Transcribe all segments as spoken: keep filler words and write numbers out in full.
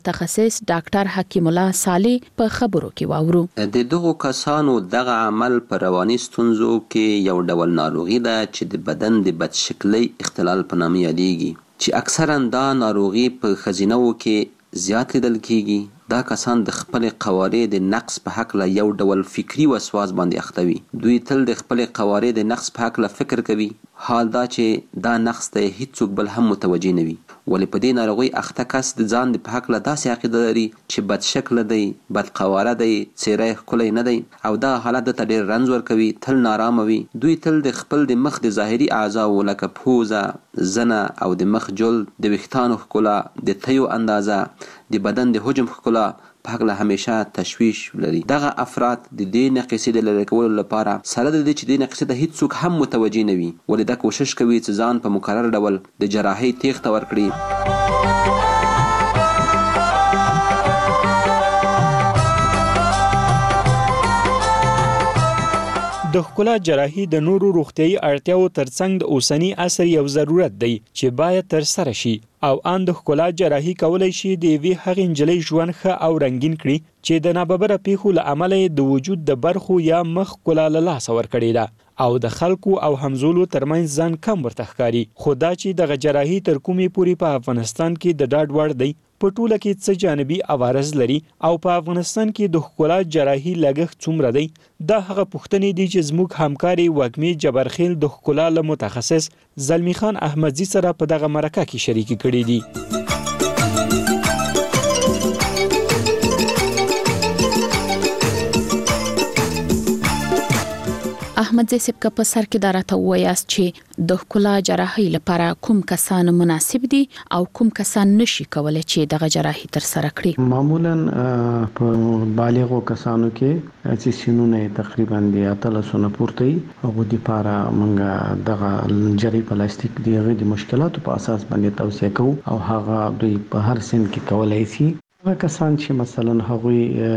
متخصص ډاکټر حکیم الله صالح په خبرو کې واورو. د دغو کسانو دغه عمل په رواني ستونزو کې یو ډول ناروغي ده چې د بدن د بدشکلۍ اختلال په نامه یادېږي، چې اکثرا دا ناروغي په ښځینه‌و کې زیات لیدل کېږي. دا کسان د خپل قوارې د نقص په حکله یو ډول فکری وسواس باندې اخته وي. دوی تل د خپل قوارې د نقص په حکله فکر کوي، حال دا چې دا نقص ته هیڅوک بل هم متوجه نه وي. ولې په دې ناروغي اخته کس د ځان د په حکله داسې عقیده لري چې بد شکله دی، بد قواره دی، څېره یې ښکلی نه دی، او دا حالت دته ډېر رنځ ورکوي، تل نارامه وي. دوی تل د خپل د مخ د ظاهري اعضاو لکه پوزه، زنه او د مخ جلد، د ویښتانو ښکلا، د تیو اندازه، د بدن د حجم ښکلا په حکله همیشه تشویش لري. دغه افراد د دې نقیصې د لرې کولو لپاره سره د دې چې دې نقیصې ته هیڅوک هم متوجه نه وي، ولې دا کوشش کوي چې ځان په مکرر ډول د جراحۍ تیښته ورکړي. د ښکلا جراحي د نورو روغتیايي اړتیاو ترڅنګ د اوسني عصر یو ضرورت دی چې باید ترسره شي، او ان د ښکلا جراحي کولی شي د یوې هغې نجلۍ ژوند ښه او رنګین کړي چې د ناببره پیښو له امله د وجود د برخو یا مخ ښکلا له لاسه ورکړې ده او د خلکو او همزولو ترمنځ ځان کم ورته ښکاري. خو دا چې دغه جراحي تر کومې پورې په افغانستان کې د ډاډ وړ دی، په ټوله کې څه جانبي عوارض لري، او په افغانستان کې د ښکلا جراحي لګښت څومره دی، دا هغه پوښتنې دي چې زموږ همکاري وږمې جبرخیل د ښکلا له متخصص زلمی خان احمدزي سره په دغه مرکه کې شریکې کړي دي. احمدزي صاحب که په سر کې دا راته ووایاست چې د ښکلا جراحۍ لپاره کوم کسان مناسب دي او کوم کسان نشي کولی چې دغه جراحي ترسره کړي؟ معمولا په بالغو کسانو کې چې سینونه تقریبا د اتلسو نه پورته وي، هغو دپاره موږ دغه جراحي پلاستیک د هغې د مشکلاتو په اساس باندې توصیه کوو، او هغه دوی په هر سن کې کولی شي. هغه کسان چې مثلا هغوی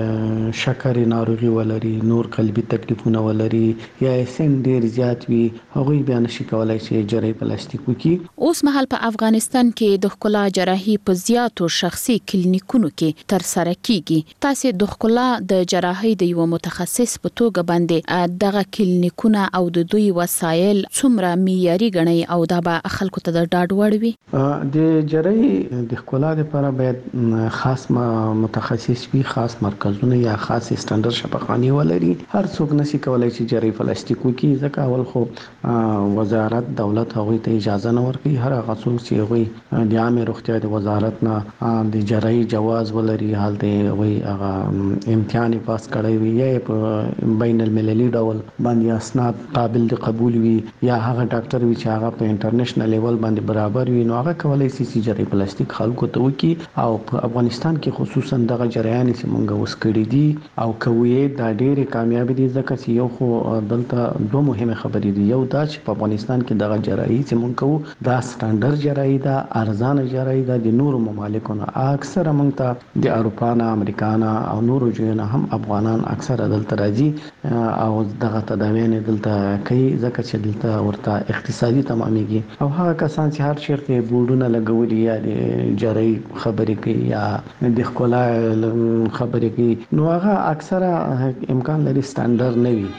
شکرې ناروغي ولري، نور قلبي تکلیفونه ولري، یا سن ډیر زیات وي، هغوی بیا نشي کولای چې جراحي پلاستیک وکړي. اوس مهال په افغانستان کې د ښکلا جراحي په زیاتو شخصي کلینیکونو کې ترسره کیږي. تاسو د ښکلا د جراحي د یو متخصص په توګه باندې دغه کلینیکونه او د دوی وسایل څومره معیاري ګڼئ او دا به خلکو ته د ډاډ وړ وي؟ د جراحي د ښکلا لپاره باید خاص متخصص وي، خاص مرکزونه یا خاص سټانډرډ شفاخانې ولري. هر څوک نشي کولای چې جراحي پلاستیک وکړي، ځکه اول خو وزارت دولت هغوی ته اجازه نه ورکوي. هر هغه څوک چې هغوی د عامې روغتیا د وزارت نه د جراحي جواز ولري، هلته هغوی هغه امتحان پاس کړی وي، یا په بین المللي ډول باندې اسناد قابل د قبول وي، یا هغه ډاکټر وي چې هغه په انټرنیشنل لیول باندې برابر وي، نو هغه کولای شي چې جراحي پلاستیک خلکو ته وکړي. او په افغانستان کې خصوصا دغه جریانې چې مونږ اوس کړي دي او کوي دا ډېرې کامیابې دي، ځکه چې یو خو دلته دوه مهمه خبرې دي. یو دا چې په افغانستان کې دغه جراحي چې مونږ کوو دا سټانډرډ جراحي ده، ارزانه جراحي ده. د نورو ممالکو نه اکثره مونږ ته د اروپا نه، امریکا نه او نورو ځایونو نه هم افغانان اکثره دلته راځي او دغه تداوین دلته کوي، ځکه چې دلته ورته اقتصادي تمامېږي. او هغه کسان چې هر چیرته بورډونه لګولي یا د جراحي خبرې کوي یا د ښکلا خبرې کوي، نو هغه اکثره امکان لري سټانډرډ نه وي.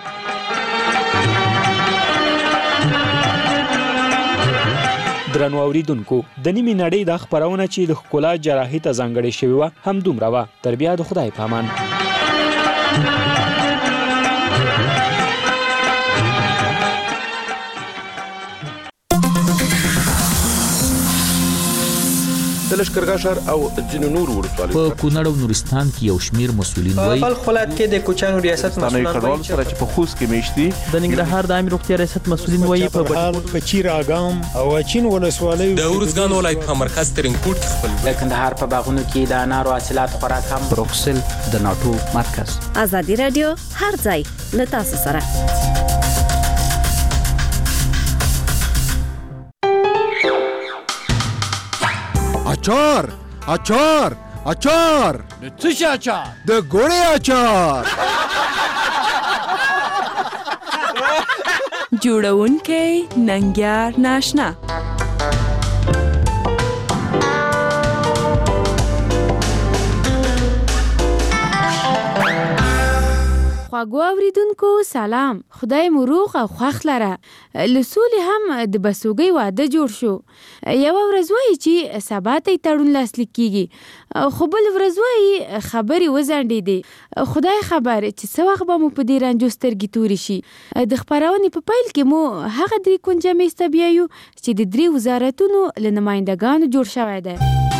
درنو اوریدونکو، د نیمې نړۍ د خبرونه چې د ښکلا جراحي ته ځانګړې شوې وه هم دومره وه. تر بیا د خدای په امان. د لښکرګاه ښار او ځینو نورو ولسوالیو په کونړ او نورستان کې یو شمیر مسؤلین وایي په بلخ ولایت کې د کوچیانو ریاست مسؤلان وایي سره چې په خوست کې میشتي د ننګرهار د عامه روغتیا ریاست مسؤلین وایي په بهال په چیر اګام او اچین ولسوالیو د اورزګان ولایت په مرکز ترنګپورټ کې خپل د کندهار په باغونو کې د انارو حاصلات خوراک هم بروکسل د ناتو مرکز. ازادي رادیو هر ځای له تاسو سره. اچار اچار اچار د څه شي اچار؟ د ګوړې اچار. جوړونکی ننګیار ناشنا. خواږو اوریدونکو سلام، خدای مو روغ او خوښ لره. له سولې هم د بسوګۍ واده جوړ شو. یوه ورځ وایي چې سبا ته یې تړون لاسلیک کیږي، خو بل ورځ وایي خبرې وځنډېدې. خدای خبر چې څه وخت به مو په دې رنجو سترګې تورې شي. د خپرونې په پیل کې مو هغه درې کونجه میز ته بیایو چې د درې وزارتونو له نمایندګانو جوړ شوی دی.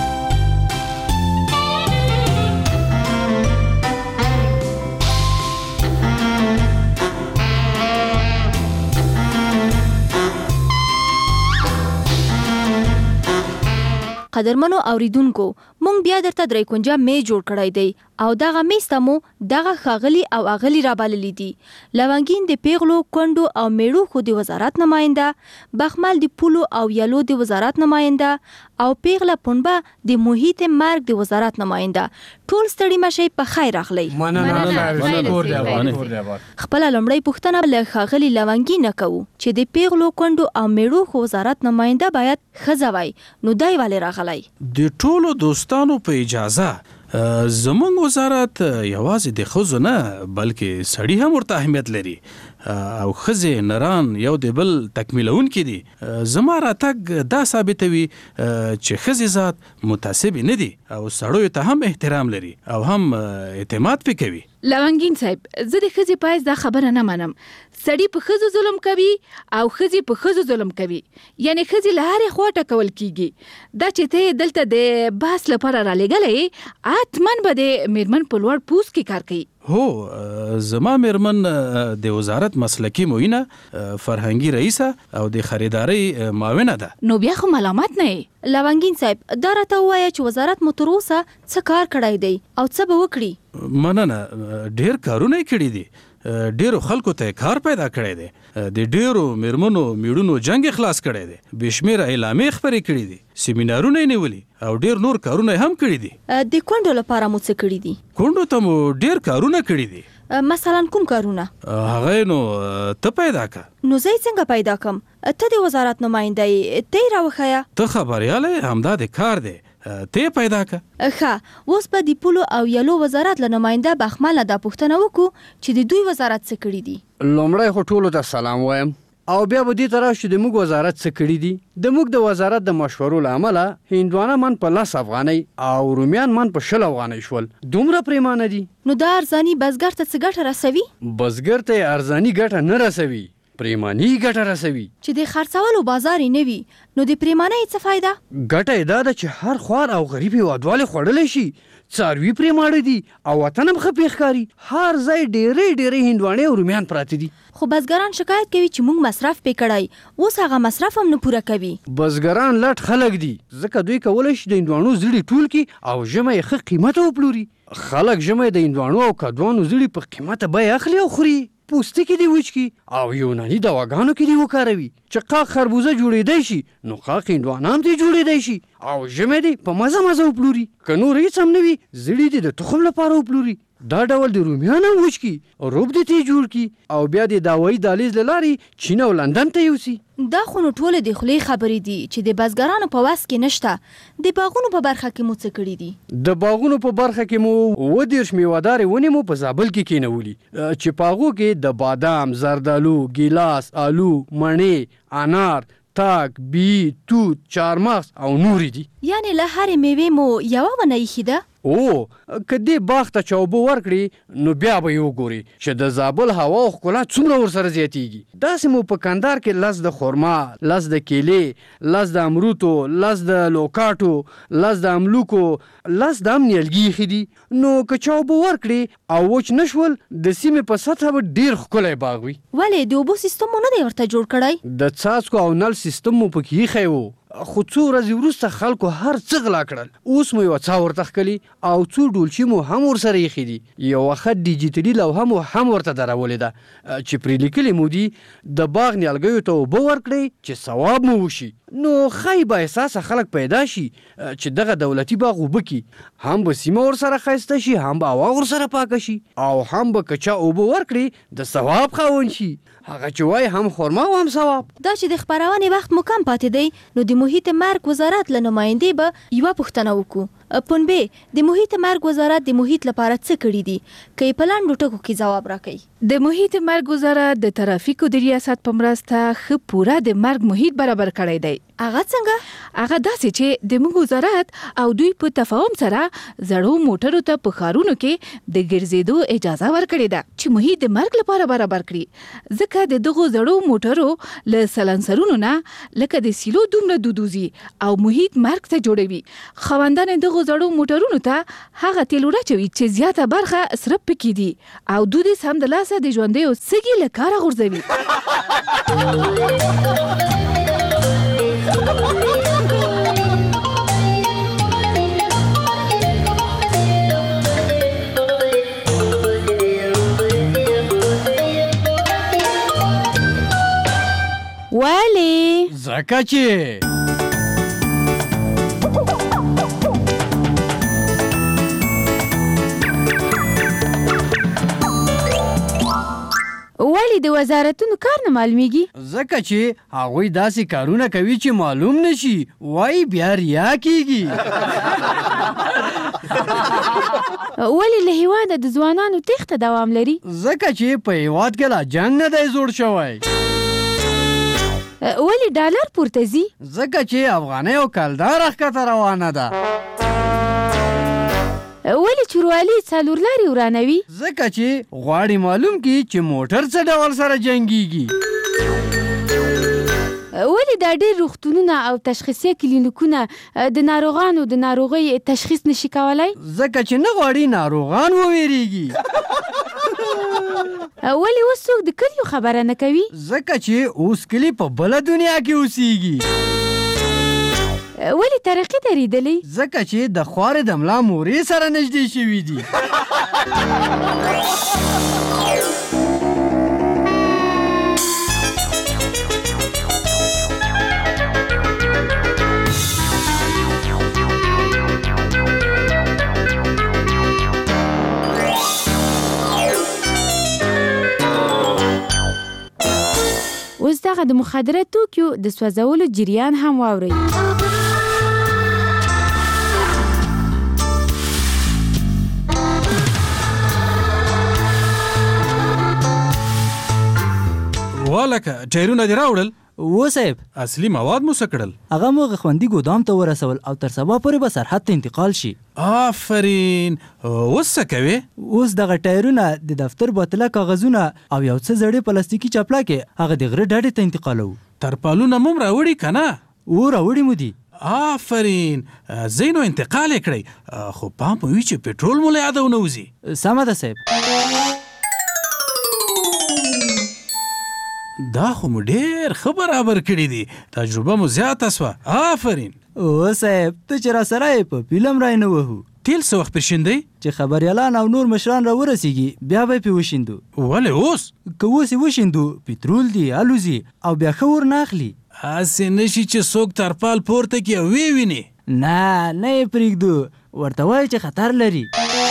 قدرمنو اوریدونکو، مونږ بیا درته درې کونجه میز جوړ کړی دی او دغه میز ته مو دغه ښاغلي او اغلي رابللي دي: لونګین د پیغلو، کونډو او میړو خو د وزارت نماینده، بخمل د پولو او یلو د وزارت نماینده او پیغله پنبه د محیط مرګ د وزارت نماینده. ټول ستړي مشئ، په خیر راغلی. خپله لومړۍ پوښتنه له ښاغلي لونګین نه کوو چې د پیغلو، کونډو او میړو خو وزارت نماینده باید ښځه وای، نو دی ولې راغلی؟ د ټولو دوستانو په اجازه زمونږ وزارت یوازې د ښځو نه بلکې سړي هم ورته اهمیت لري او ښځې نران یو د بل تکمیلونکي دي. زما راتګ دا ثابتوي چې ښځې ذات متعصبې نه دي او سړیو ته هم احترام لري او هم اعتماد پې کوي. لونګین صاحب، زه د ښځې پایز دا خبره نه منم. سړي په ښځو ظلم کوي او ښځې په ښځو ظلم کوي، یعنی ښځې له هرې خوا ټکول کیږي. دا چې ته دلته د بحث لپاره رالیږلی، حتماً به د میرمن په لوړ پوست کې کار کوي. هو، زما میرمن د وزارت مسلکي معینه، فرهنګي رئیسه او د خریدارۍ معاونه ده. نو بیا خو ملامت نه یې. لونګین صاحب، دا راته ووایه چې وزارت مو تر اوسه څه کار کړی دی او څه به وکړي؟ مننه، ډیر کارونه یې کړي دي. ډیرو خلکو ته کار پیدا کړی دی، د ډیرو میرمنو میړونو جنگ خلاص کړی دی، بې شمېره اعلامیې خپرې کړي دي، سیمینارونه یې نیولي او ډیر نور کارونه هم کړي دي. د کونډو لپاره مو څه کړي دي؟ کونډو ته مو ډیر کارونه کړي دي. مثلا کوم کارونه؟ هغه نو ته پیدا که. نو زه څنګه پیدا کم؟ ته د وزارت نماینده یې، ته یې راوښیه. ته خبریاله یې، همدا د کار دی، ته یې پیدا که. ښه، اوس به د پولو او یلو وزارت له نماینده بخمل نه دا پوښتنه وکړو چې د دوی وزارت څه کړي دي. لومړی خو ټولو ته سلام وایم او بیا به دې ته راشو د موږ وزارت څه کړي دي. د موږ د وزارت د مشورو له امله هندوانه من په لس افغانۍ او رومیان من په شل افغانۍ شول. دومره پریمانه دي. نو دا ارزاني بزګر ته څه ګټه رسوي؟ بزګر ته یې ارزاني ګټه نه رسوي، پریماني ګټه رسوي. چې د خرڅولو بازار یې نه وي، نو د پریمانۍ څه فایده؟ ګټه یې دا ده چې هر خوار او غریب هېوادوالی خوړلی شي. څاروي پرې ماړه دي او وطن هم ښه پې ښکاري. هر ځای ډېرې ډېرې هندواڼې او رومیان پراته دي. خو بزګران شکایت کوي چې موږ مصرف پې کړی، اوس هغه مصرف هم نه پوره کوي. بزګران لټ خلک دي، ځکه دوی کولی شي د هندواڼو زړي ټول کړي او ژمی یې ښه قیمته وپلوري. خلک ژمی د هندواڼو او کدوانو زړي په قیمته بیه اخلي او خوري. پوستکي دې وچ کړي او یوناني دواګانو کې دې وکاروي. چې قاق خربوزه جوړېدی شي نو قاق هندوانه هم دې جوړېدی شي او ژمی دې په مزه مزه وپلوري. که نور هېڅ هم نه وي، زړي دې د تخم لپاره وپلوري. دا ډول د رومیان هم وچ کړي، روب دې ترې جوړ کړي او بیا د داوایي دهلیز له لارې چین او لندن ته یوسي. دا خو نو ټولې د خولې خبرې دي چې د بزګرانو په وس کې نشته. د باغونو په برخه کې مو څه کړي دي؟ د باغونو په برخه کې مو اووه دېرش میوهدارې ونې مو په زابل کې کېنولي چې په هغو کې د بادام، زردالو، ګیلاس، آلو، مڼې، انار، تاک، بي، توت، چارمغز او نورې دي. یعنې له هرې میوې مو یوه ونه ایښې ده؟ او که دې باغ ته چا اوبه ورکړي نو بیا به یې وګوري چې د زابل هوا او ښکلا څومره ورسره زیاتیږي. داسې مو په کندهار کې لس د خرما، لس د کیلې، لس د امروتو، لس د لوکاټو، لس د املوکو، لس د هم نیالګي ایښي دي. نو که چا اوبه ورکړي او وچ نه شول، د سیمې په سطحه به ډېر ښکلی باغ وي. ولې د اوبو سیستم مو نه دی ورته جوړ کړی؟ د څاڅکو او نل سیستم مو پکې ایښی و، خو څو ورځې وروسته خلکو هر څه غلا کړل. اوس مو یوه څا ورته ښکلي او څو ډولچي مو هم ورسره ایښي دي. یوه ښه ډیجیټلي لوحه مو هم ورته درولې ده چې پرې لیکلي مو دي د باغ نیالګیو ته اوبه ورکړئ چې ثواب مو وشي. نو خی به احساسه خلک پیدا شي چې دغه دولتي باغ اوبه کی هم به سیمه ورسره ښایسته شي هم به هوا ورسره پاکه شي او هم به که چا اوبه ورکړي د ثواب خاوند شي هغه چې وایي هم خرما او هم ثواب. دا چې د خپرونې وخت مو کم پاتې دی نو د محیط مرګ وزارت له نمایندې به یوه پوښتنه وکړو. پنبې د محیط مرګ وزارت د محیط لپاره څه کړي دي که یې په لنډو ټکو کې ځواب راکوي. د محیط مرګ وزارت د ترافیکو د ریاست په مرسته ښه پوره د مرګ محیط برابر کړی دی. هغه څنګه؟ هغه داسې چې د موږ وزارت او دوی په تفاهم سره زړو موټرو ته په ښارونو کې د ګرځېدو اجازه ورکړې ده چې محیط د مرګ لپاره برابر کړي. ځکه د دغو زړو موټرو له سلنسرونو نه لکه د سیلو دومره دودوزي او محیط مرګ ته جوړوي. خاوندان دغو زړو موټرونو ته هغه تیل وراچوي چې زیاته برخه اسرف پکې دي او دودیز هم د لاسه د ژوندیو سږي له کاره غورځوي. ولی زکه چې ولی د وزارتونو کار نه معلومیږي؟ ځکه چې هغوی داسې کارونه کوي چې معلوم نشي وایي بیا ریا کیږي. ولی له هیواده د ځوانانو تېښته دوام لري؟ ځکه چې په هیواد کې لا جنګ نه دی زوړ شوی. ولی ډالر پورته ځي؟ ځکه چې افغانۍ او کلدار ښکته روانه ده. ولی چوروالي څلور لارې ورانوي؟ ځکه چې غواړي معلوم کړي چې موټر څه ډول سره جنګیږي. ولی دا ډېر روغتونونه او تشخیصي کلینیکونه د ناروغانو د ناروغۍ تشخیص نشي کولی؟ ځکه چې نه غواړي ناروغان وویریږي. ولی اوس څوک د کلیو خبره نه کوي؟ ځکه چې اوس کلی په بله دنیا کې اوسیږي. ولی ترقی دریدلی؟ ځکه چې د خوارې د ملا مورې سره نږدې شوي دي. اوس دغه د مخدره توکیو د سوځولو جریان هم واورئ. والکه ټایرونه دې راوړل؟ و صاحب. اصلي مواد مو څه کړل؟ هغه مو غخوندي ګودام ته ورسول او تر سبا پورې به سرحد ته انتقال شي. آفرین. اوس څه کوې؟ اوس دغه ټایرونه د دفتر بوتله کاغذونه او یو څه زړې پلاستیکي چپلاکې هغه د غره ډډې ته انتقالوو. ترپالونه مو هم راوړي که نه؟ او راوړي مو دي. آفرین. ځئ نو انتقال یې کړئ خو پام مو وي چې پټرول مو له یاده ونه وځي. سمه ده صاحب. دا خو مو ډېر ښه برابر کړي دي. تجربه مو زیاته سوه. آفرین. او صاحب ته چې راسره یې په فلم رای نه وهو. تیل څه وخت پرشیندئ؟ چې خبریالان او نور مشران را ورسیږي بیا به یې پې وشیندو. ولې اوس؟ که اوس یې وشیندو پټرول دی الوزي او بیا ښه ور نه اخلي. هسې نشي چې څوک ترپال پورته کړي او ویې ویني. نه نه یې پرېږدو ورته وایي چې خطر لري.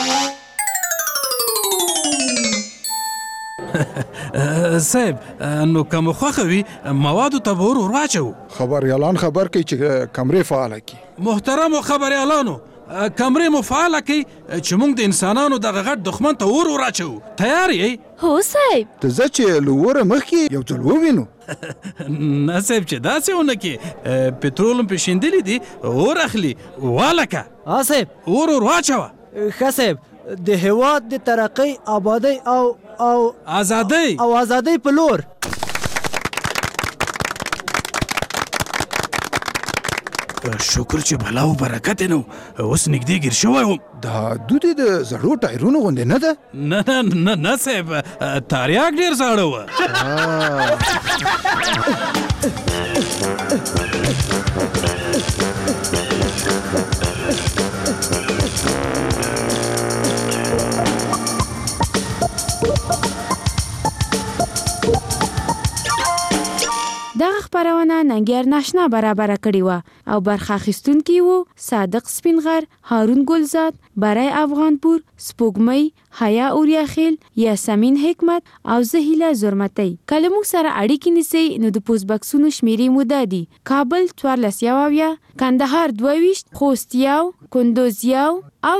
صاحب نو که مو خوښه وي موادو ته به ور ور واچوو. خبریالان خبر کوي چې کمرې فعاله کړي. محترمو خبریالانو کمرې مو فعاله کړئ چې موږ د انسانانو دغه غټ دښمن ته ور ور اچوو. تیار یې؟ هو صاحب. ته ځه چې له وره مخکې یو ځل ووینو. نه صاحب چې داسې ونه کې پټرول هم پې شیندلي دي ور اخلي. والکه ها صاحب ور ور واچوه. ښه صاحب د هیواد د ترقۍ آبادۍ او او ازادۍ او ازادۍ په لور. شکر چې بلا و برکت یې نه و. اوس نږدې ګیر شوی وم. دا دودې د زړو ټایرونو غوندې نه ده؟ نه نه نه نه صاحب تاریاک ډېر زاړه وه. دغه خبرونه ننګیار ناشنا برابر کړی و او برخه اخیستونکي وو صادق سپینغر، هارون ګلزاد، برای افغانپور، سپوږمۍ، حیا اوریاخیل، یاسمین حکمت او زهیله زرمتی. کله موږ سره اړیکې نیسئ نو د پوسټ بکسونو شمیرې مو دا دي: کابل څوارلس یو اویا، کندهار دوه ویشت، خوست یو، کندوز یو او